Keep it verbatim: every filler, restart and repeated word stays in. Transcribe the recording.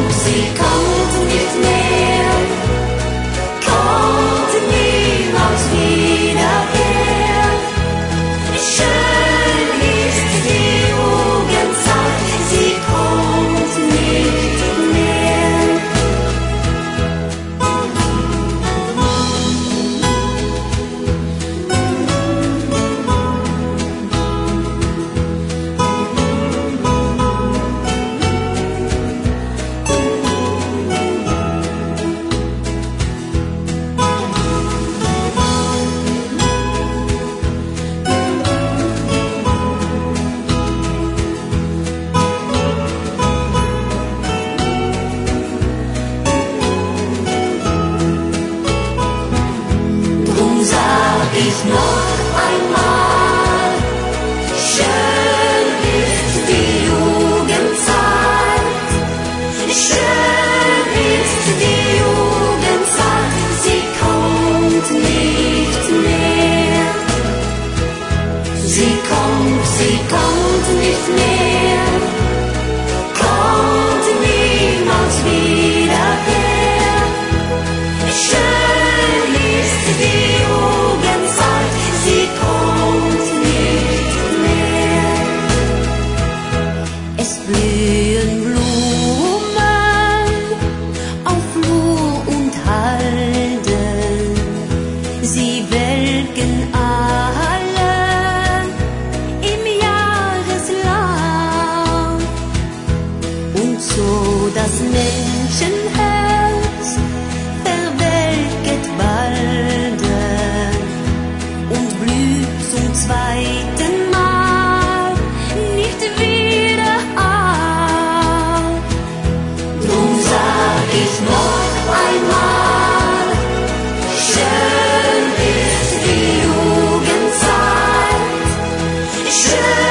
sie kommt nicht mehr, kommt niemals wieder her. Schön ist die Jugendzeit, sie kommt nicht mehr. Ich noch einmal, schön ist die Jugendzeit, schön ist die Jugendzeit, sie kommt nicht mehr, sie kommt, sie kommt nicht mehr, kommt niemals wieder her, schön ist die Jugendzeit, sie kommt nicht mehr. Es blühen Blumen auf Flur und Halde, sie welken alle im Jahreslauf, und so das Menschenherz verwelket balde und blüht zum zweiten Mal nicht wieder auf. Drum sag ich noch einmal, schön ist die Jugendzeit, schön